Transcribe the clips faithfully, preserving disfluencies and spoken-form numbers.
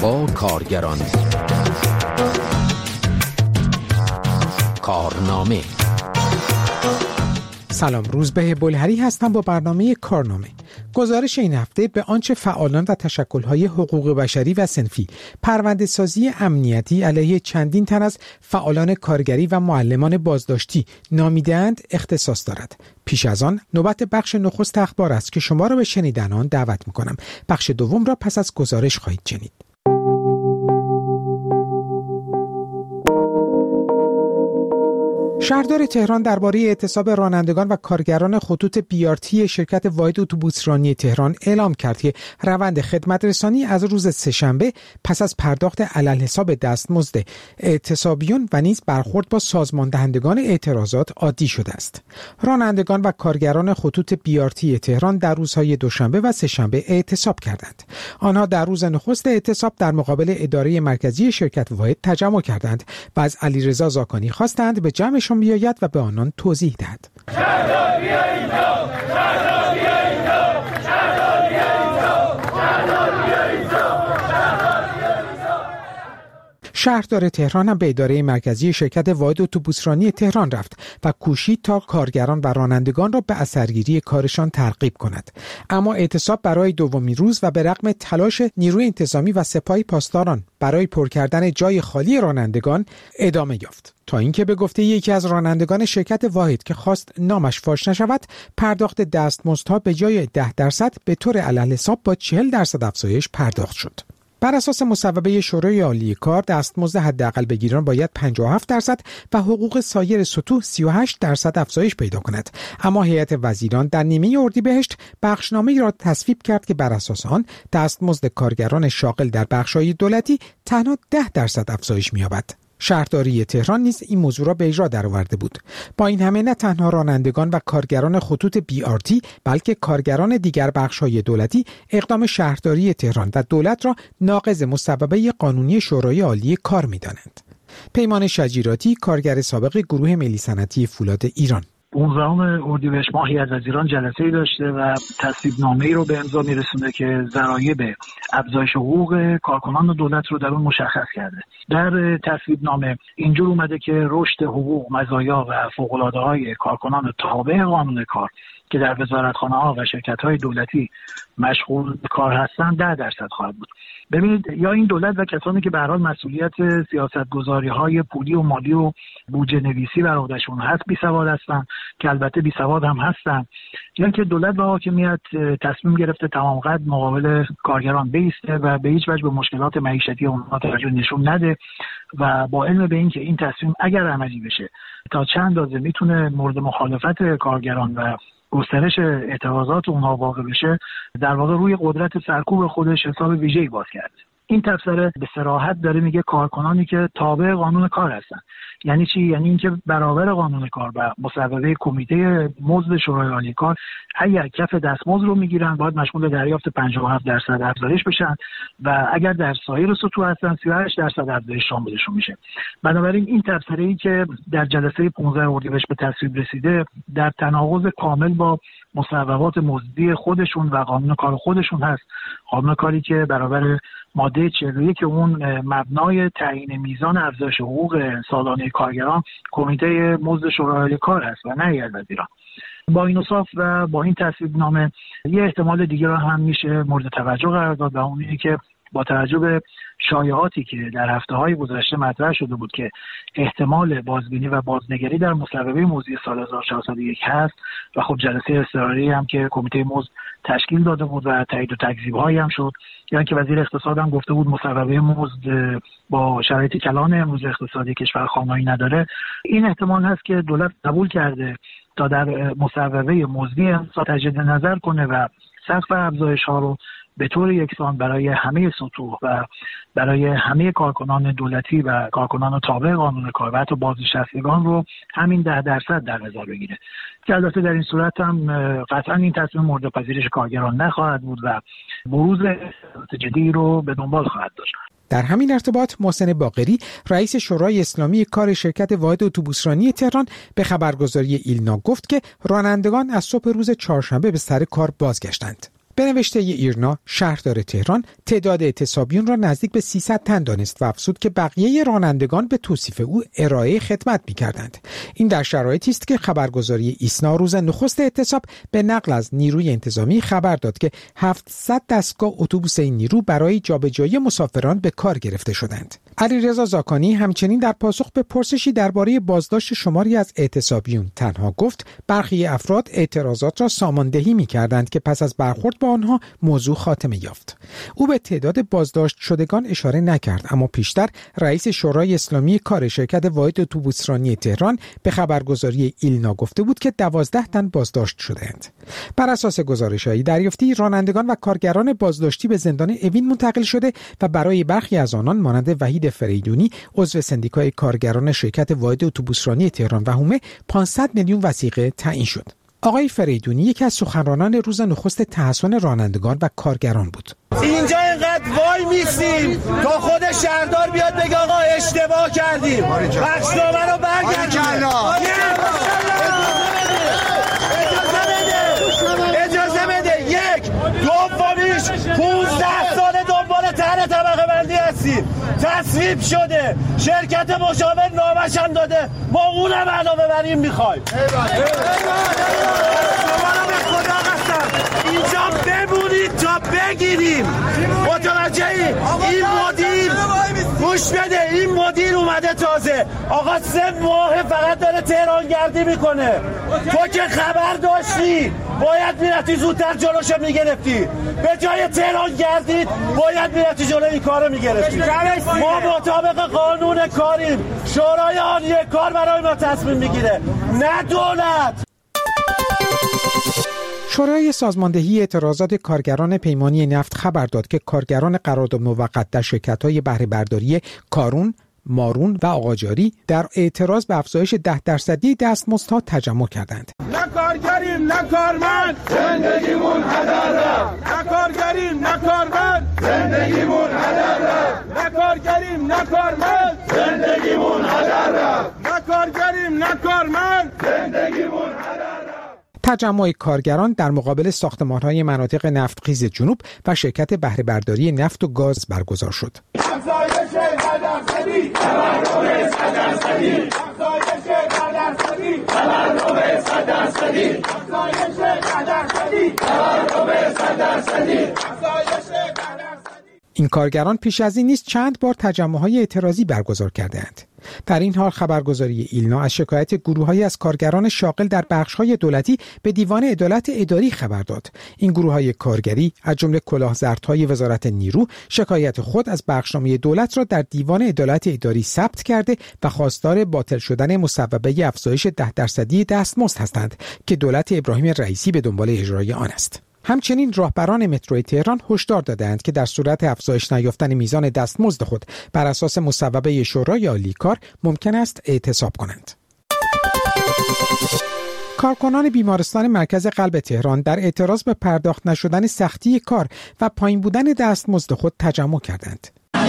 با کارگران. کارنامه. سلام، روزبه بلهری هستم با برنامه کارنامه. گزارش این هفته به آنچه فعالان و تشکل‌های حقوق بشری و صنفی پرونده سازی امنیتی علیه چندین تن از فعالان کارگری و معلمان بازداشتی نامیده‌اند اختصاص دارد. پیش از آن نوبت بخش نخست اخبار است که شما را به شنیدن آن دعوت می‌کنم. بخش دوم را پس از گزارش خواهید شنید. شهردار تهران درباره اعتصاب رانندگان و کارگران خطوط بی آر تی شرکت واحد اتوبوسرانی تهران اعلام کرد که روند خدمترسانی از روز سه‌شنبه پس از پرداخت عللحساب دستمزد اعتصابیون و نیز برخورد با سازمان دهندگان اعتراضات عادی شده است. رانندگان و کارگران خطوط بی آر تی تهران در روزهای دوشنبه و سه‌شنبه اعتصاب کردند. آنها در روز نخست اعتصاب در مقابل اداره مرکزی شرکت واحد تجمع کردند و از علیرضا زاکانی خواستند به جمعشان بیاید و به آنان توضیح دهد. شهردار بیا اینجا، شهردار بیا اینجا، شهردار بیا اینجا، شهردار بیا اینجا، شهردار بیا اینجا. شهردار تهران هم به اداره مرکزی شرکت واحد اتوبوسرانی تهران رفت و کوشید تا کارگران و رانندگان را به اثرگیری کارشان ترغیب کند. اما اعتصاب برای دومین روز و به رغم تلاش نیروی انتظامی و سپاه پاسداران برای پر کردن جای خالی رانندگان ادامه یافت، تا اینکه به گفته یکی از رانندگان شرکت واحد که خواست نامش فاش نشود، پرداخت دستمزدها به جای ده درصد به طور عللحساب با چهل درصد افزایش پرداخت شد. بر اساس مصوبه شورای عالی کار، دستمزد حداقل بگیران باید پنجاه و هفت درصد و حقوق سایر سطوح سی و هشت درصد افزایش پیدا کند. اما هیئت وزیران در نیمه اردیبهشت بخشنامه‌ای را تصویب کرد که بر اساس آن دستمزد کارگران شاغل در بخش‌های دولتی تنها ده درصد افزایش می‌یابد. شهرداری تهران نیز این موضوع را به اجرا درآورده بود. با این همه نه تنها رانندگان و کارگران خطوط بی آر تی بلکه کارگران دیگر بخش‌های دولتی اقدام شهرداری تهران و دولت را ناقض مصوبه قانونی شورای عالی کار می‌دانند. پیمان شجیراتی، کارگر سابق گروه ملی صنعتی فولاد ایران: پانزدهم اردیبهشت ماه هیئت وزیران جلسه‌ای داشته و تصویبنامه‌ای رو به امضا میرسونه که ذرایع افزایش حقوق کارکنان دولت رو در اون مشخص کرده. در تصویبنامه اینجور اومده که رشد حقوق، مزایا و فوق‌العاده‌های کارکنان تابع قانون کار که در وزارتخانه‌ها و شرکت‌های دولتی مشغول کار هستند ده درصد خواهد بود. ببینید، یا این دولت و کسانی که به هر حال مسئولیت سیاستگذاری‌های پولی و مالی و بودجه نویسی بر عهده‌شون هست بی سواد هستن، که البته بی سواد هم هستن، یا اینکه دولت و حاکمیت تصمیم گرفته تمام قد مقابل کارگران بایسته و به هیچ وجه به مشکلات معیشتی اونها توجه نشون نده و با علم به این که این تصمیم اگر عملی بشه تا چند اندازه میتونه مورد مخالفت کارگران و گسترش اعتراضات اونها واقع بشه، در واقع روی قدرت سرکوب خودش حساب ویژه‌ای باز کرده. این تبصره به صراحت داره میگه کارکنانی که تابع قانون کار هستن. یعنی چی؟ یعنی اینکه برابر قانون کار و مصوبه کمیته مزد شورای عالی کار اگر کف دستمزد رو میگیرن باید مشمول دریافت پنجاه و هفت درصد افزایش بشن و اگر در سایر سطوح هستن سی و هشت درصد افزایش شاملشون میشه. بنابراین این تبصره‌ای که در جلسه پانزدهم اردیبهشت به تصویب رسیده در تناقض کامل با مصوبات مزدی خودشون و قانون کار خودشون هست. قانون کاری که برابر ماده چهل و یک اون مبنای تعیین میزان افزایش حقوق سالانه کارگران کمیته مزد شورای کار هست و نه هیئت وزیران. با این اوصاف و با این تصویبنامه یه احتمال دیگه را هم میشه مورد توجه قرار داد و اون اینه که با توجه به شایعاتی که در هفته‌های گذشته مطرح شده بود که احتمال بازبینی و بازنگری در مصوبه موضوعی سال هزار و چهارصد و یک هست و خب جلسه اضطراری هم که کمیته مزد تشکیل داده بود و تایید و تکذیب‌هایی هم شد، یعنی که وزیر اقتصاد هم گفته بود مصوبه مزد با شرایط کلان امروز اقتصادی کشور خواهانی نداره. این احتمال هست که دولت قبول کرده تا در مصوبه مزدی تجدید نظر کنه و سقف افزایش‌ها رو به طور یکسان برای همه سطوح و برای همه کارکنان دولتی و کارکنان تابع قانون کار و حتی بازنشستگان رو همین ده درصد در نظر بگیره، که البته در این صورت هم قطعا این تصمیم مورد پذیرش کارگران نخواهد بود و بروز جدی رو به دنبال خواهد داشت. در همین ارتباط محسن باقری رئیس شورای اسلامی کار شرکت واحد اتوبوسرانی تهران به خبرگزاری ایلنا گفت که رانندگان از صبح روز چهارشنبه به سر کار بازگشتند. به نوشته ایرنا، شهردار تهران تعداد اعتصابیون را نزدیک به سیصد تن دانست و افزود که بقیه رانندگان به توصیف او ارائه خدمت می‌کردند. این در شرایطی است که خبرگزاری ایسنا روز نخست اعتصاب به نقل از نیروی انتظامی خبر داد که هفتصد دستگاه اتوبوس این نیرو برای جابجایی مسافران به کار گرفته شدند. علیرضا زاکانی همچنین در پاسخ به پرسشی درباره بازداشت شماری از اعتصابیون تنها گفت برخی افراد اعتراضات را ساماندهی می‌کردند که پس از برخورد با آنها موضوع خاتمه یافت. او به تعداد بازداشت شدگان اشاره نکرد، اما پیشتر رئیس شورای اسلامی کار شرکت واحد اتوبوسرانی تهران به خبرگزاری ایلنا گفته بود که دوازده تن بازداشت شدند. بر اساس گزارش‌های دریافتی رانندگان و کارگران بازداشتی به زندان اوین منتقل شده و برای برخی از آنان مانند وحید فریدونی عضو سندیکای کارگران شرکت واحد اتوبوسرانی تهران و هومه پانصد میلیون وثیقه تعیین شد. آقای فریدونی یکی از سخنرانان روز نخست تحسن رانندگان و کارگران بود. اینجا اینقدر وای میسیم تا خود شهردار بیاد بگه آقا اشتباه کردیم، بخشنامه رو برگردیم. اجازه بده. یک دومیش پونزده سال دنبال طرح طبقه بندی هستیم، تصویب شده، شرکت مشاور نامش هم داده، ما اونم علاوه بر این میخوایم. خدا قسم اینجا بمونید تا بگیریم. متوجه این مدیر گوش بده، این مدیر اومده تازه آقا سه ماه فقط داره تهران گردی میکنه. تو که خبر داشتی باید میرفتی زودتر جلوشو میگرفتی، به جای تهران گردید باید میرفتی جلو این کارو میگرفتی. ما مطابق قانون کاریم، شورای عالی کار برای ما تصمیم میگیره نه دولت. شورای سازماندهی اعتراضات کارگران پیمانی نفت خبر داد که کارگران قرارداد موقت در شرکت‌های بهره برداری کارون، مارون و آقاجاری در اعتراض به افزایش ده درصدی دستمزدها تجمع کردند. نه کارگریم نه کارمند، زندگیمون هدر رفت. نه کارگریم نه کارمند، زندگیمون هدر رفت. نه کارگریم نه کارمند، زندگیمون هدر رفت. نه کارگریم نه کارمند، زندگیمون هدر رفت. تجمع کارگران در مقابل ساختمان‌های مناطق نفتخیز جنوب و شرکت بهره برداری نفت و گاز برگزار شد. افزایش ده درصدی، تورم صد درصدی، افزایش ده درصدی، تورم صد درصدی، افزایش ده درصدی، تورم صد درصدی، افزایش ده درصدی. این کارگران پیش از این نیز چند بار تجمع‌های اعتراضی برگزار کردند. در این حال خبرگزاری ایلنا از شکایت گروه‌هایی از کارگران شاغل در بخش‌های دولتی به دیوان عدالت اداری خبر داد. این گروه‌های کارگری از جمله کلاهزردهای وزارت نیرو شکایت خود از بخشنامه دولت را در دیوان عدالت اداری ثبت کرده و خواستار باطل شدن مصوبه افزایش ده درصدی دستمزد هستند که دولت ابراهیم رئیسی به دنبال اجرای آن است. همچنین راهبران مترو تهران هشدار دادند که در صورت افزایش نیافتن میزان دستمزد خود بر اساس مصوبه شورای عالی کار ممکن است اعتصاب کنند. کارکنان بیمارستان مرکز قلب تهران در اعتراض به پرداخت نشدن سختی کار و پایین بودن دستمزد خود تجمع کردند.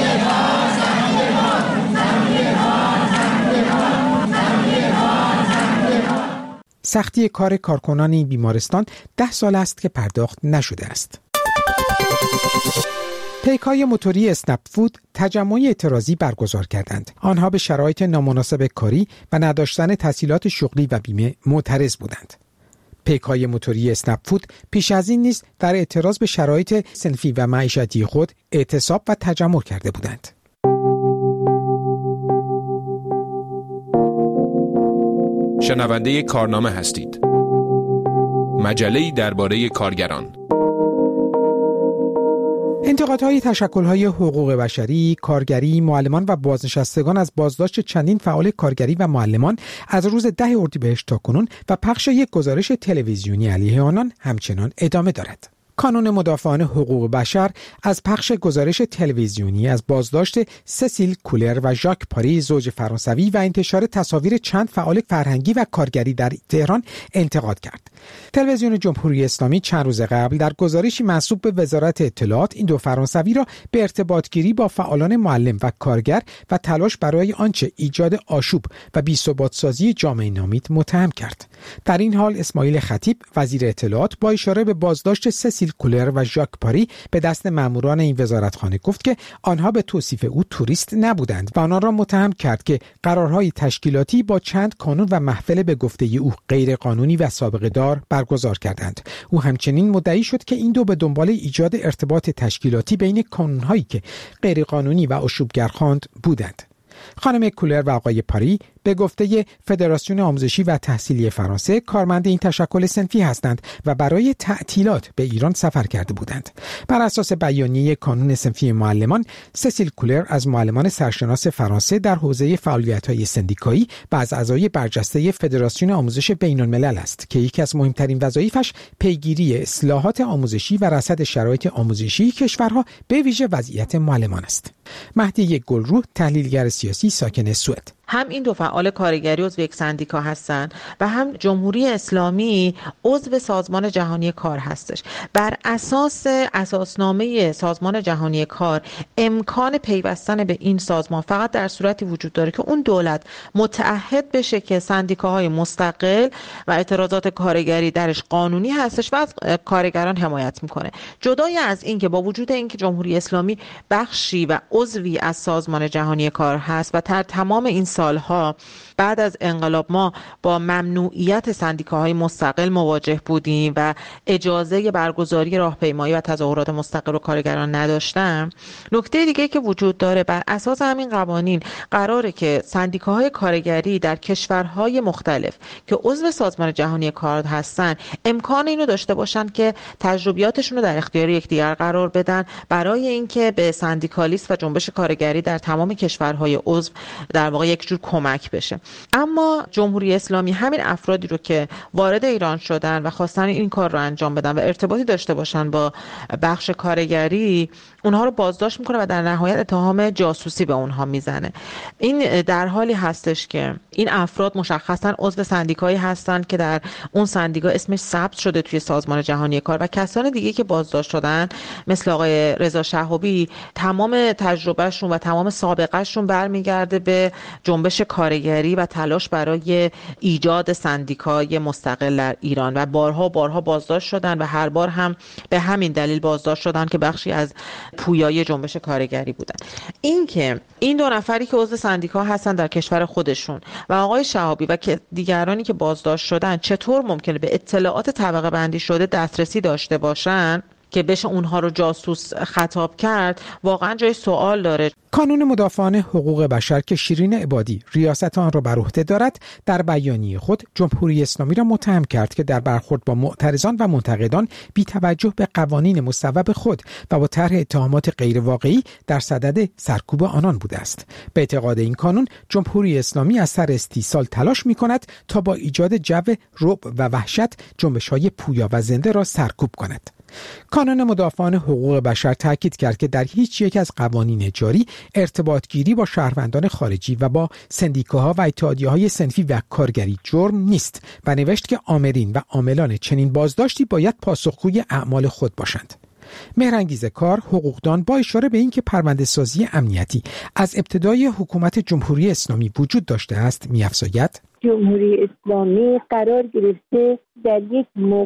سختی کار کارکنان این بیمارستان ده سال است که پرداخت نشده است. پیک‌های موتوری اسنپ فود تجمع اعتراضی برگزار کردند. آنها به شرایط نامناسب کاری و نداشتن تسهیلات شغلی و بیمه معترض بودند. پیک‌های موتوری اسنپ فود پیش از این نیز در اعتراض به شرایط صنفی و معیشتی خود اعتصاب و تجمع کرده بودند. شنونده کارنامه هستید. مجله‌ای درباره کارگران. انتقادهای تشکل‌های حقوق بشری، کارگری، معلمان و بازنشستگان از بازداشت چندین فعال کارگری و معلمان از روز ده اردیبهشت تا کنون و پخش یک گزارش تلویزیونی علیه آنان همچنان ادامه دارد. کانون مدافعان حقوق بشر از پخش گزارش تلویزیونی از بازداشت سسیل کولر و ژاک پاری زوج فرانسوی و انتشار تصاویر چند فعال فرهنگی و کارگری در تهران انتقاد کرد. تلویزیون جمهوری اسلامی چند روز قبل در گزارشی منسوب به وزارت اطلاعات این دو فرانسوی را به ارتباطگیری با فعالان معلم و کارگر و تلاش برای آنچه ایجاد آشوب و بی‌ثبات‌سازی جامعه نامید متهم کرد. در این حال اسماعیل خطیب وزیر اطلاعات با اشاره به بازداشت سسیل سسیل کولر و ژاک پاری به دست ماموران این وزارتخانه گفت که آنها به توصیف او توریست نبودند و آنها را متهم کرد که قرارهای تشکیلاتی با چند کانون و محفل به گفته او غیر قانونی و سابقه دار برگزار کردند. او همچنین مدعی شد که این دو به دنبال ایجاد ارتباط تشکیلاتی بین کانونهایی که غیر قانونی و آشوبگر خواند بودند. خانم کولر و آقای پاری به گفته فدراسیون آموزشی و تحصیلی فرانسه کارمند این تشکل صنفی هستند و برای تعطیلات به ایران سفر کرده بودند. بر اساس بیانیه کانون صنفی معلمان، سسیل کولر از معلمان سرشناس فرانسه در حوزه فعالیت‌های سندیکایی و از اعضای برجسته فدراسیون آموزش بین‌الملل است که یکی از مهمترین وظایفش پیگیری اصلاحات آموزشی و رصد شرایط آموزشی کشورها به ویژه وضعیت معلمان است. مهدی گلرو، تحلیلگر سیاسی ساکن سوئد: هم این دو فعال کارگری عضو یک سندیکا هستن و هم جمهوری اسلامی عضو سازمان جهانی کار هستش. بر اساس اساسنامه سازمان جهانی کار امکان پیوستن به این سازمان فقط در صورتی وجود داره که اون دولت متعهد بشه که سندیکاهای مستقل و اعتراضات کارگری درش قانونی هستش و از کارگران حمایت میکنه. جدای از این که با وجود اینکه جمهوری اسلامی بخشی و عضوی از سازمان جهانی کار هست و در تمام این سالها بعد از انقلاب ما با ممنوعیت سندیکاهای مستقل مواجه بودیم و اجازه برگزاری راهپیمایی و تظاهرات مستقل و کارگران نداشتن. نکته دیگه که وجود داره، بر اساس همین قوانین قراره که سندیکاهای کارگری در کشورهای مختلف که عضو سازمان جهانی کار هستن امکان اینو داشته باشن که تجربیاتشون رو در اختیار یکدیگر قرار بدن برای اینکه به سندیکالیست و جنبش کارگری در تمام کشورهای عضو در واقع یک جور کمک بشه. اما جمهوری اسلامی همین افرادی رو که وارد ایران شدن و خواستن این کار رو انجام بدن و ارتباطی داشته باشن با بخش کارگری، اونها رو بازداشت میکنه و در نهایت اتهام جاسوسی به اونها میزنه. این در حالی هستش که این افراد مشخصا عضو سندیکایی هستن که در اون سندیکا اسمش ثبت شده توی سازمان جهانی کار و کسان دیگه که بازداشت شدن مثل آقای رضا شهابی تمام تجربهشون و تمام سابقهشون برمیگرده به جنبش کارگری و تلاش برای ایجاد سندیکای مستقل در ایران و بارها بارها بازداشت شدن و هر بار هم به همین دلیل بازداشت شدن که بخشی از پویایی جنبش کارگری بودن. این که این دو نفری که عضو سندیکا هستن در کشور خودشون و آقای شهابی و دیگرانی که بازداشت شدن چطور ممکنه به اطلاعات طبقه بندی شده دسترسی داشته باشن که بشه اونها رو جاسوس خطاب کرد، واقعا جای سوال داره. کانون مدافعان حقوق بشر که شیرین عبادی ریاست آن را بر عهده دارد، در بیانیه خود جمهوری اسلامی را متهم کرد که در برخورد با معترضان و منتقدان بی توجه به قوانین مصوب خود و با طرح اتهامات غیر واقعی در صدد سرکوب آنان بوده است. به اعتقاد این کانون، جمهوری اسلامی از سر استیصال تلاش می‌کند تا با ایجاد جو رعب و وحشت جنبش‌های پویا و زنده را سرکوب کند. کانون مدافعان حقوق بشر تاکید کرد که در هیچ یک از قوانین جاری ارتباط گیری با شهروندان خارجی و با سندیکاها و اتحادیه‌های صنفی و کارگری جرم نیست و نوشت که آمرین و عاملان چنین بازداشتی باید پاسخگوی اعمال خود باشند. مهرانگیز کار، حقوقدان، با اشاره به اینکه پرونده‌سازی امنیتی از ابتدای حکومت جمهوری اسلامی وجود داشته است، می‌افزاید جمهوری اسلامی قرار گرفته در یک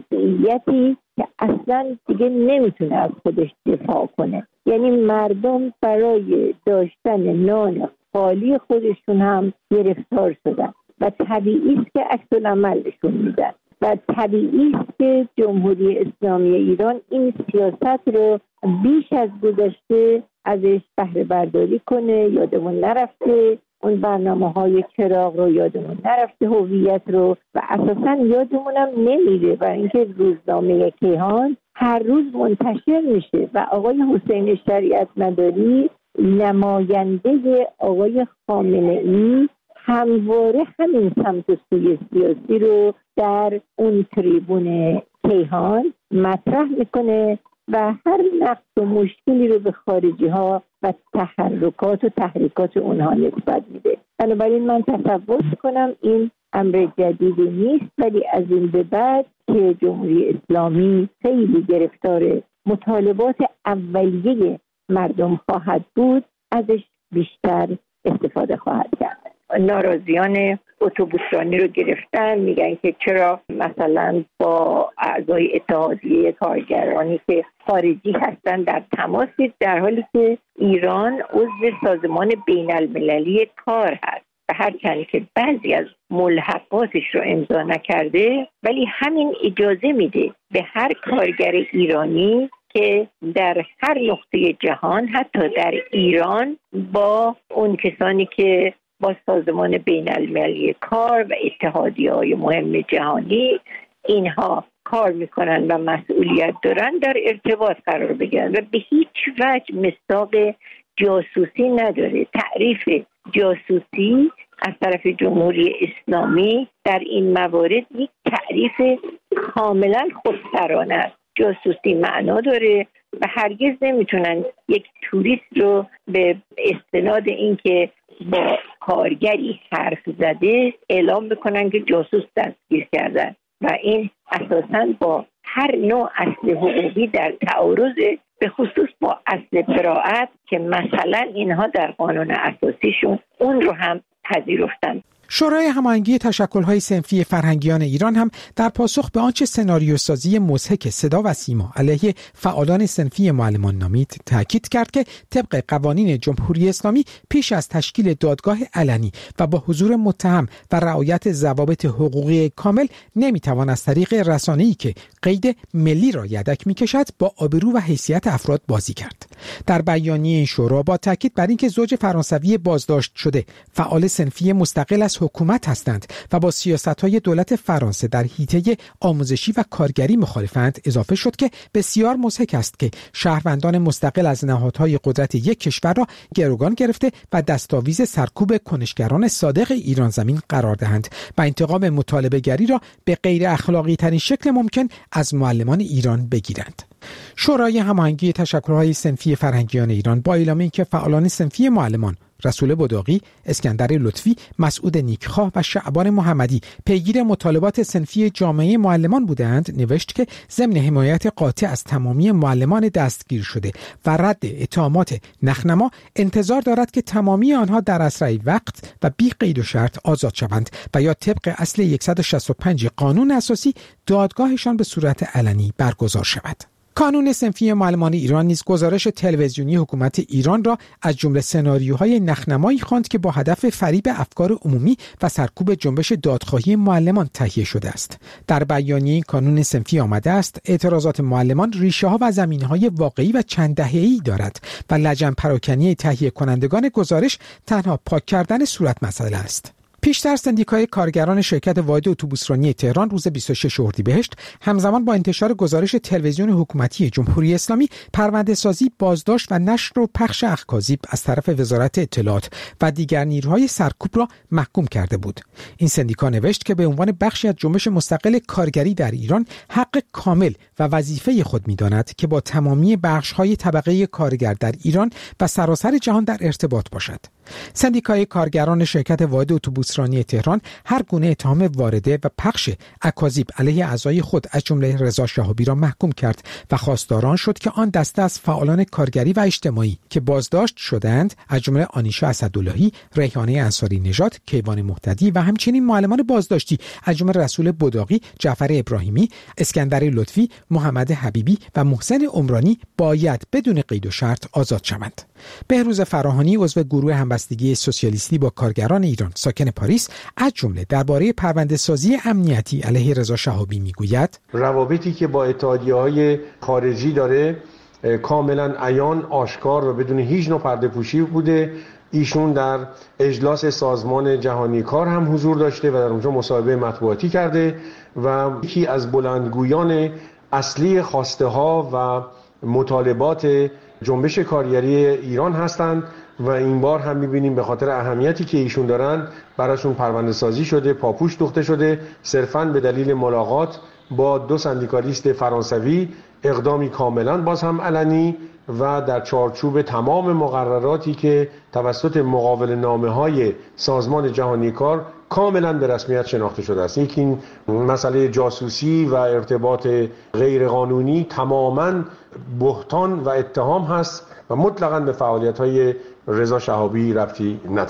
موقعیتی که اصلا دیگه نمیتونه از خودش دفاع کنه. یعنی مردم برای داشتن نان خالی خودشون هم گرفتار شدن و طبیعی است که عکس العمل نشون میدن و طبیعی است که جمهوری اسلامی ایران این سیاست رو بیش از گذشته ازش بهره برداری کنه. یادمون نرفته اون برنامه های چراغ رو، یادمون نرفته هویت رو و اساسا یادمونم نمیره و اینکه روزنامه کیهان هر روز منتشر میشه و آقای حسین شریعت مداری نماینده آقای خامنه ای همواره همین سمت سوی سیاسی رو در اون تریبون کیهان مطرح میکنه و هر نقص و مشکلی رو به خارجی ها و تحرکات و تحریکات اونها نسبت میده. بنابراین من تصور میکنم این امر جدیدی نیست، ولی از این به بعد که جمهوری اسلامی خیلی گرفتار مطالبات اولیه مردم خواهد بود، ازش بیشتر استفاده خواهد کرد. ناراضیان اتوبوسرانی رو گرفتن، میگن که چرا مثلا با اعضای اتحادیه کارگرانی که خارجی هستن در تماسید، در حالی که ایران عضو سازمان بین المللی کار هست و هرچند که بعضی از ملحقاتش رو امضا نکرده، ولی همین اجازه میده به هر کارگر ایرانی که در هر نقطه جهان، حتی در ایران، با اون کسانی که با سازمان بین المللی کار و اتحادیه‌های مهم جهانی اینها کار میکنن و مسئولیت دارن در ارتباط قرار بگیرن و به هیچ وجه مصداق جاسوسی نداره. تعریف جاسوسی از طرف جمهوری اسلامی در این موارد یک تعریف کاملا خودسرانه است. جاسوسی معنا داره و هرگز نمیتونن یک توریست رو به استناد اینکه با کارگری حرف زده اعلام بکنن که جاسوس دستگیر کردن و این اساساً با هر نوع اصل حقوقی در تعارض، به خصوص با اصل براءت که مثلا اینها در قانون اساسیشون اون رو هم پذیرفتن. شورای هماهنگی تشکل‌های صنفی فرهنگیان ایران هم در پاسخ به آنچه سناریوسازی مضحک صدا و سیما علیه فعالان صنفی معلمان نامید تاکید کرد که طبق قوانین جمهوری اسلامی پیش از تشکیل دادگاه علنی و با حضور متهم و رعایت ضوابط حقوقی کامل نمیتوان از طریق رسانه‌ای که قید ملی را یدک میکشد با آبرو و حیثیت افراد بازی کرد. در بیانیه این شورا با تاکید بر اینکه زوج فرانسوی بازداشت شده فعال صنفی مستقل از حکومت هستند و با سیاست‌های دولت فرانسه در حیطه آموزشی و کارگری مخالفند، اضافه شد که بسیار مضحک است که شهروندان مستقل از نهادهای قدرت یک کشور را گروگان گرفته و دستاویز سرکوب کنشگران صادق ایران زمین قرار دهند و انتقام مطالبه‌گری را به غیر اخلاقی ترین شکل ممکن از معلمان ایران بگیرند. شورای هماهنگی تشکل‌های صنفی فرهنگیان ایران با اعلام اینکه فعالان صنفی معلمان رسول بداقی، اسکندر لطفی، مسعود نیکخواه و شعبان محمدی پیگیر مطالبات صنفی جامعه معلمان بودند، نوشت که ضمن حمایت قاطع از تمامی معلمان دستگیر شده و رد اتهامات نخنما، انتظار دارد که تمامی آنها در اسرع وقت و بی قید و شرط آزاد شوند و یا طبق اصل صد و شصت و پنج قانون اساسی دادگاهشان به صورت علنی برگزار شود. کانون صنفی معلمان ایران نیز گزارش تلویزیونی حکومت ایران را از جمله سناریوهای نخنمایی خواند که با هدف فریب افکار عمومی و سرکوب جنبش دادخواهی معلمان تهیه شده است. در بیانیه این کانون صنفی آمده است اعتراضات معلمان ریشه‌ها و زمینه‌های واقعی و چند دهه‌ای دارد و لجن پراکنی تهیه کنندگان گزارش تنها پاک کردن صورت مسئله است. پیشتر سندیکای کارگران شرکت واحد اتوبوسرانی تهران روز بیست و شش اردیبهشت همزمان با انتشار گزارش تلویزیون حکومتی جمهوری اسلامی پرونده سازی، بازداشت و نشر و پخش اخاذیب از طرف وزارت اطلاعات و دیگر نیروهای سرکوب را محکوم کرده بود. این سندیکا نوشت که به عنوان بخشی از جنبش مستقل کارگری در ایران حق کامل و وظیفه خود می‌داند که با تمامی بخش‌های طبقه کارگر در ایران و سراسر جهان در ارتباط باشد. سندیکای کارگران شرکت واحد اتوبوسرانی تهران هر گونه اتهام وارده و پخش اکاذیب علیه اعضای خود از جمله رضا شهابی را محکوم کرد و خواستاران شد که آن دسته از فعالان کارگری و اجتماعی که بازداشت شدند از جمله آنیشا اسداللهی، ریحانه انصاری نژاد، کیوان مهتدی و همچنین معلمان بازداشتی از جمله رسول بداقی، جعفر ابراهیمی، اسکندر لطفی، محمد حبیبی و محسن عمرانی باید بدون قید و شرط آزاد شوند. بهروز فراهانی عضو گروه همبستگی سوسیالیستی با کارگران ایران ساکن پاریس از جمله درباره پرونده سازی امنیتی علیه رضا شهابی میگوید روابطی که با اتحادیه‌های خارجی داره کاملا عیان، آشکار و بدون هیچ نوع پرده‌پوشی بوده. ایشون در اجلاس سازمان جهانی کار هم حضور داشته و در اونجا مصاحبه مطبوعاتی کرده و یکی از بلندگویان اصلی خواسته ها و مطالبات جنبش کارگری ایران هستند و این بار هم می‌بینیم به خاطر اهمیتی که ایشون دارن براشون پرونده سازی شده، پاپوش دوخته شده، صرفاً به دلیل ملاقات با دو سندیکالیست فرانسوی، اقدامی کاملاً باز هم علنی و در چارچوب تمام مقرراتی که توسط مقاول نامه‌های سازمان جهانی کار کاملا به رسمیت شناخته شده است. یکی این مسئله جاسوسی و ارتباط غیرقانونی تماما بهتان و اتهام هست و مطلقاً به فعالیت‌های رضا شهابی ربطی نداره.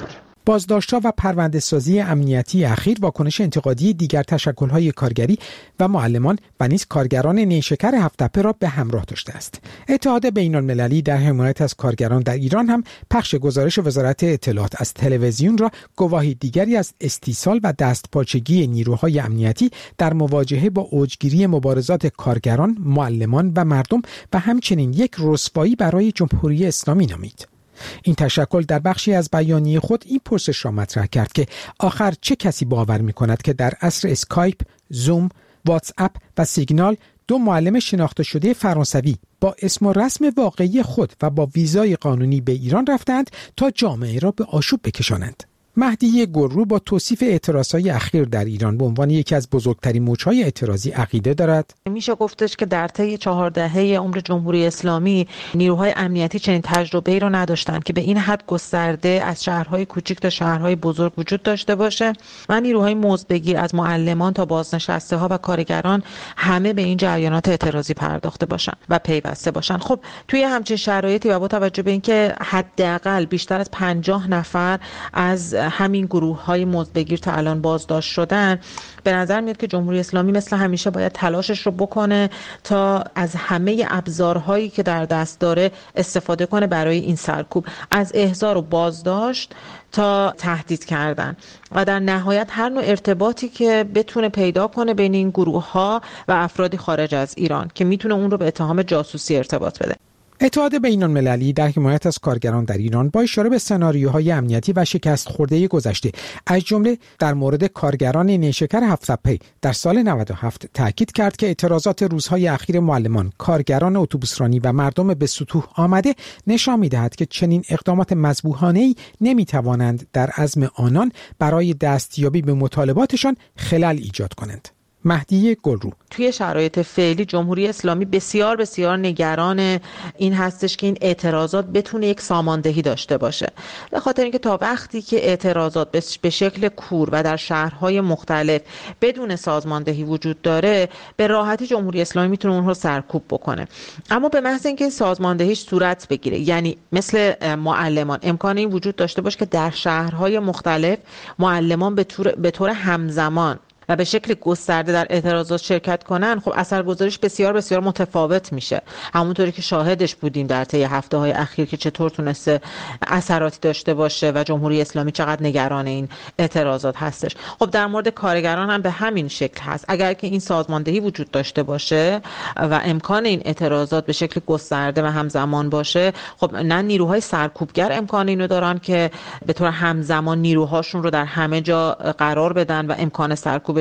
بازداشت‌ها و پرونده‌سازی امنیتی اخیر واکنش انتقادی دیگر تشکل‌های کارگری و معلمان و نیز کارگران نیشکر هفت تپه را به همراه داشته است. اتحاد بین‌المللی در حمایت از کارگران در ایران هم پخش گزارش وزارت اطلاعات از تلویزیون را گواهی دیگری از استیصال و دستپاچگی نیروهای امنیتی در مواجهه با اوجگیری مبارزات کارگران، معلمان و مردم و همچنین یک رسوایی برای جمهوری اسلامی نامید. این تشکل در بخشی از بیانیه خود این پرسش را مطرح کرد که آخر چه کسی باور می‌کند که در عصر اسکایپ، زوم، واتس اپ و سیگنال دو معلم شناخته شده فرانسوی با اسم و رسم واقعی خود و با ویزای قانونی به ایران رفتند تا جامعه را به آشوب بکشانند. مهدی گلرو با توصیف اعتراضهای اخیر در ایران به عنوان یکی از بزرگترین موجهای اعتراضی عقیده دارد. میشه گفتش که در طی چهار دهه عمر جمهوری اسلامی نیروهای امنیتی چنین تجربه‌ای رو نداشتند که به این حد گسترده از شهرهای کوچک تا شهرهای بزرگ وجود داشته باشه و نیروهای مزدبگیر از معلمان تا بازنشسته ها و کارگران همه به این جریانات اعتراضی پرداخته باشن و پیوسته باشن. خب توی همچین شرایطی و با توجه به اینکه حداقل بیشتر از پنجاه نفر از همین گروه های مزدبگیر تا الان بازداشت شدن، به نظر میاد که جمهوری اسلامی مثل همیشه باید تلاشش رو بکنه تا از همه ابزارهایی که در دست داره استفاده کنه برای این سرکوب، از احضار و بازداشت تا تهدید کردن و در نهایت هر نوع ارتباطی که بتونه پیدا کنه بین این گروه ها و افرادی خارج از ایران که میتونه اون رو به اتهام جاسوسی ارتباط بده. اتحاد بین‌المللی در حمایت از کارگران در ایران با اشاره به سناریوهای امنیتی و شکست خورده گذشته از جمله در مورد کارگران نیشکر هفت تپه در سال نود و هفت تاکید کرد که اعتراضات روزهای اخیر معلمان، کارگران اتوبوسرانی و مردم به سطوح آمده نشان می‌دهد که چنین اقدامات مذبوحانه‌ای نمی‌توانند در عزم آنان برای دستیابی به مطالباتشان خلل ایجاد کنند. مهدی گلرو: توی شرایط فعلی جمهوری اسلامی بسیار بسیار نگران این هستش که این اعتراضات بتونه یک ساماندهی داشته باشه، به خاطر اینکه تا وقتی که اعتراضات به شکل کور و در شهرهای مختلف بدون سازماندهی وجود داره، به راحتی جمهوری اسلامی میتونه اونها سرکوب بکنه. اما به محض اینکه سازماندهیش صورت بگیره، یعنی مثل معلمان امکان این وجود داشته باشه که در شهرهای مختلف معلمان به طور به طور همزمان و به شکل گسترده در اعتراضات شرکت کنن، خب اثرگذاریش بسیار بسیار متفاوت میشه. همونطوری که شاهدش بودیم در طی هفته های اخیر که چطور تونسته اثراتی داشته باشه و جمهوری اسلامی چقدر نگران این اعتراضات هستش. خب در مورد کارگران هم به همین شکل هست. اگر که این سازماندهی وجود داشته باشه و امکان این اعتراضات به شکل گسترده و همزمان باشه، خب نه نیروهای سرکوبگر امکان اینو دارن که به طور همزمان نیروهاشون رو در همه جا قرار بدن و امکان سرکوب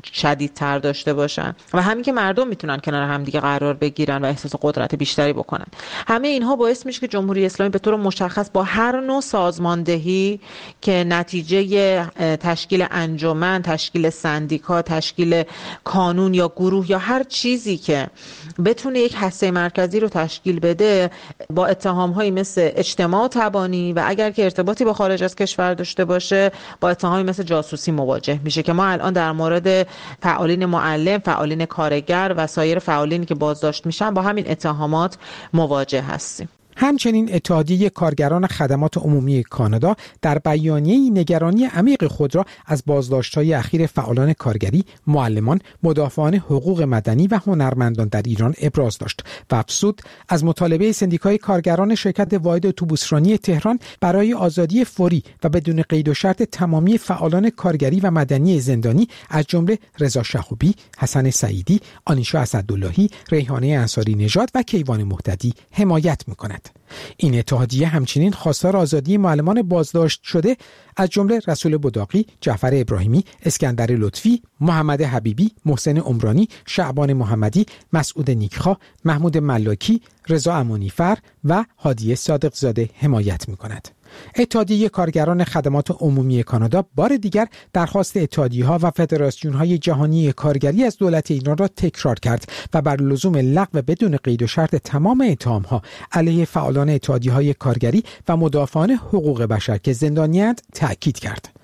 شدیدتر داشته باشن و همین که مردم میتونن کنار هم دیگه قرار بگیرن و احساس قدرت بیشتری بکنن. همه اینها باعث میشه که جمهوری اسلامی به طور مشخص با هر نوع سازماندهی که نتیجه تشکیل انجمن، تشکیل سندیکا، تشکیل کانون یا گروه یا هر چیزی که بتونه یک هسته مرکزی رو تشکیل بده، با اتهام‌هایی مثل اجتماع تبانی و اگر که ارتباطی با خارج از کشور داشته باشه با اتهامی مثل جاسوسی مواجه میشه که ما الان در مورد فعالین معلم، فعالین کارگر و سایر فعالینی که بازداشت میشن با همین اتهامات مواجه هستیم. همچنین اتحادیه کارگران خدمات عمومی کانادا در بیانیه‌ای نگرانی عمیق خود را از بازداشت‌های اخیر فعالان کارگری، معلمان، مدافعان حقوق مدنی و هنرمندان در ایران ابراز داشت و افزود از مطالبه سندیکای کارگران شرکت واحد اتوبوسرانی تهران برای آزادی فوری و بدون قید و شرط تمامی فعالان کارگری و مدنی زندانی از جمله رضا شهوبی، حسن سعیدی، آنیشا اسداللهی، ریحانه انصاری نژاد و کیوان مهتدی حمایت می‌کند. این اتحادیه همچنین خواستار آزادی معلمان بازداشت شده از جمله رسول بداقی، جعفر ابراهیمی، اسکندر لطفی، محمد حبیبی، محسن عمرانی، شعبان محمدی، مسعود نیکخواه، محمود ملاکی، رضا امانیفر و هادیه صادق زاده حمایت می‌کند. اتحادیه کارگران خدمات عمومی کانادا بار دیگر درخواست اتحادیه‌ها و فدراسیون‌های جهانی کارگری از دولت ایران را تکرار کرد و بر لزوم لغو بدون قید و شرط تمام اتهام‌ها علیه فعالان اتحادیه‌های کارگری و مدافعان حقوق بشر که زندانی‌اند تأکید کرد.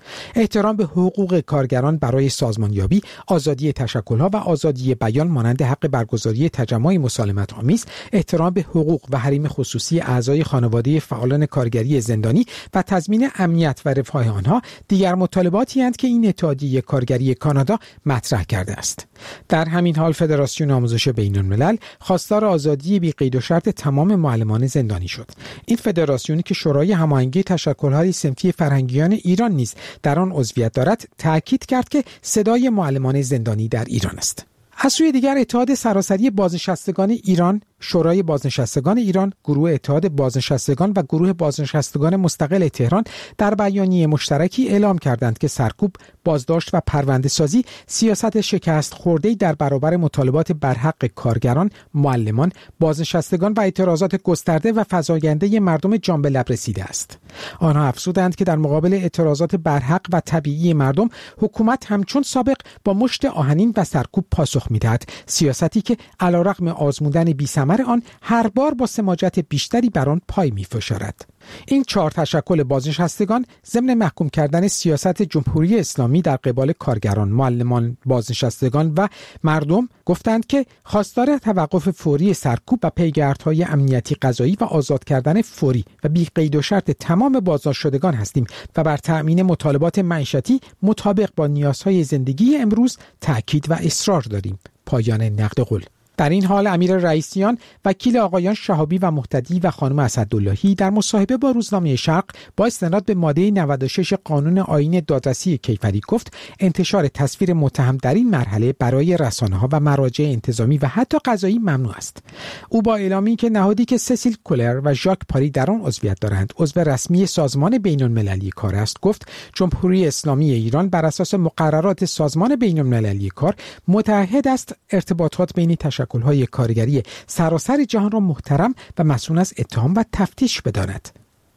احترام به حقوق کارگران برای سازمانیابی، آزادی تشکل‌ها و آزادی بیان مانند حق برگزاری تجمع مسالمت آمیز، احترام به حقوق و حریم خصوصی اعضای خانواده فعالان کارگری زندانی و تضمین امنیت و رفاه آنها دیگر مطالباتی اند که این اتحادیه کارگری کانادا مطرح کرده است. در همین حال فدراسیون آموزش بین‌الملل خواستار آزادی بی قید و شرط تمام معلمان زندانی شد. این فدراسیونی که شورای هماهنگی تشکل‌های صنفی فرهنگیان ایران نیز در آن عضویت دارد، تأکید کرد که صدای معلمان زندانی در ایران است. از سوی دیگر اتحاد سراسری بازنشستگان ایران، شورای بازنشستگان ایران، گروه اتحاد بازنشستگان و گروه بازنشستگان مستقل تهران در بیانیه مشترکی اعلام کردند که سرکوب، بازداشت و پرونده سازی سیاست شکست خورده‌ای در برابر مطالبات برحق کارگران، معلمان، بازنشستگان و اعتراضات گسترده و فزاینده مردم جان به لب رسیده است. آنها افزودند که در مقابل اعتراضات برحق و طبیعی مردم، حکومت همچون سابق با مشت آهنین و سرکوب پاسخ می‌دهد، سیاستی که علیرغم آزمودن بی‌ثمر آن هر بار با سماجت بیشتری بر آن پای می‌فشارد. این چهار تشکل بازنشستگان ضمن محکوم کردن سیاست جمهوری اسلامی در قبال کارگران، معلمان، بازنشستگان و مردم گفتند که خواستار توقف فوری سرکوب و پیگردهای امنیتی قضایی و آزاد کردن فوری و بی قید و شرط تمام بازداشت شدگان هستیم و بر تأمین مطالبات معیشتی مطابق با نیازهای زندگی امروز تأکید و اصرار داریم. پایان نقد قول. در این حال امیر رئیسیان، وکیل آقایان شهابی و مهتدی و خانم اسداللهی در مصاحبه با روزنامه شرق با استناد به ماده نود و شش قانون آیین دادرسی کیفری گفت انتشار تصویر متهم در این مرحله برای رسانه‌ها و مراجع انتظامی و حتی قضایی ممنوع است. او با اعلامی که نهادی که سسیل کولر و ژاک پاری در آن عضویت دارند عضو رسمی سازمان بین‌المللی کار است، گفت جمهوری اسلامی ایران بر اساس مقررات سازمان بین‌المللی کار متعهد است ارتباطات بین کل‌های کارگری سراسر جهان را محترم و مسئول از اتهام و تفتیش بداند.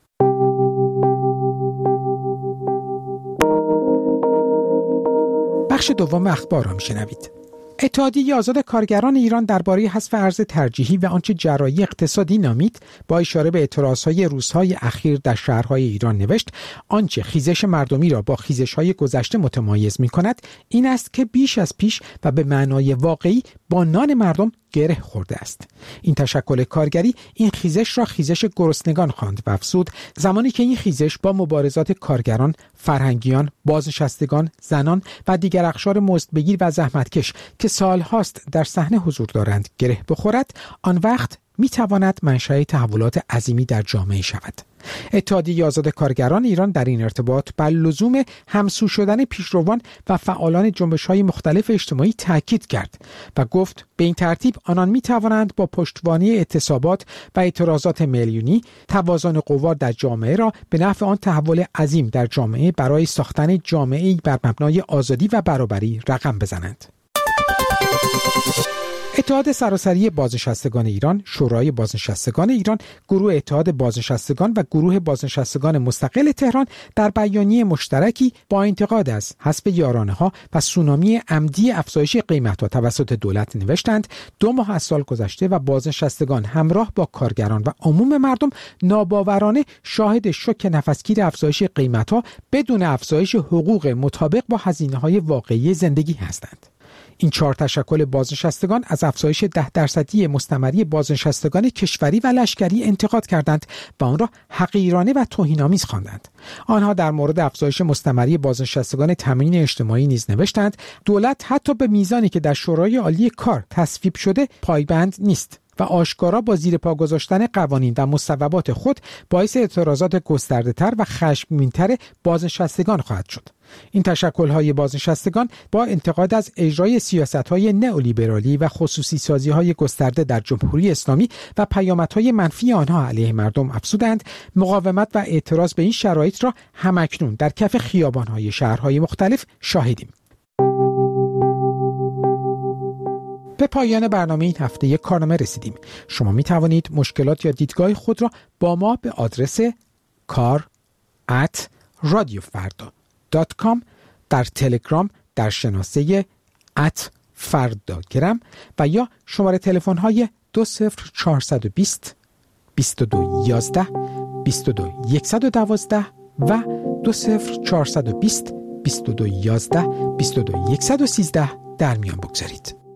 بخش دوم اخبار را میشنوید. اتحادیه آزاد کارگران ایران درباره حذف ارز ترجیحی و آنچه جراحی اقتصادی نامید، با اشاره به اعتراضهای روزهای اخیر در شهرهای ایران نوشت آنچه خیزش مردمی را با خیزش‌های گذشته متمایز می‌کند این است که بیش از پیش و به معنای واقعی با نان مردم گره خورده است. این تشکل کارگری این خیزش را خیزش گرسنگان خواند و افزود زمانی که این خیزش با مبارزات کارگران، فرهنگیان، بازنشستگان، زنان و دیگر اقشار مزدبگیر و زحمتکش که سالهاست در صحنه حضور دارند گره بخورد، آن وقت میتواند منشأ تحولات عظیمی در جامعه شود. اتحادیه آزاد کارگران ایران در این ارتباط بر لزوم همسو شدن پیشروان و فعالان جنبش‌های مختلف اجتماعی تاکید کرد و گفت به این ترتیب آنان می‌توانند با پشتوانه اعتصابات و اعتراضات میلیونی توازن قوا در جامعه را به نفع آن تحول عظیم در جامعه برای ساختن جامعه‌ای بر مبنای آزادی و برابری رقم بزنند. اتحاد سراسری بازنشستگان ایران، شورای بازنشستگان ایران، گروه اتحاد بازنشستگان و گروه بازنشستگان مستقل تهران در بیانیه مشترکی با انتقاد از حذف یارانه‌ها و سونامی عمدی افزایش قیمت‌ها توسط دولت نوشتند دو ماه از سال گذشته و بازنشستگان همراه با کارگران و عموم مردم ناباورانه شاهد شوک نفسگیر افزایش قیمت‌ها بدون افزایش حقوق مطابق با هزینه‌های واقعی زندگی هستند. این چهار تشکل بازنشستگان از افزایش ده درصدی مستمری بازنشستگان کشوری و لشکری انتقاد کردند و آن را حقیرانه و توهین‌آمیز خواندند. آنها در مورد افزایش مستمری بازنشستگان تامین اجتماعی نیز نوشتند دولت حتی به میزانی که در شورای عالی کار تصویب شده پایبند نیست و آشکارا با زیر پا گذاشتن قوانین و مصوبات خود باعث اعتراضات گسترده‌تر و خشمگین‌تر بازنشستگان خواهد شد. این تشکل‌های بازنشستگان با انتقاد از اجرای سیاست‌های نئولیبرالی و خصوصی سازی‌های گسترده در جمهوری اسلامی و پیامدهای منفی آنها علیه مردم افزودند مقاومت و اعتراض به این شرایط را همکنون در کف خیابان‌های شهرهای مختلف شاهدیم. به پایان برنامه این هفته یک کارنامه رسیدیم. شما می توانید مشکلات یا دیدگاه خود را با ما به آدرس کار ات رادیو فردا دات کام در تلگرام در شناسه ات فرداگرام و یا شماره تلفن های دو صفر چهارصد و بیست بیست و دو یازده بیست و دو صد و دوازده و دو صفر چهارصد و بیست بیست و دو یازده بیست و دو صد و سیزده در میان بگذارید.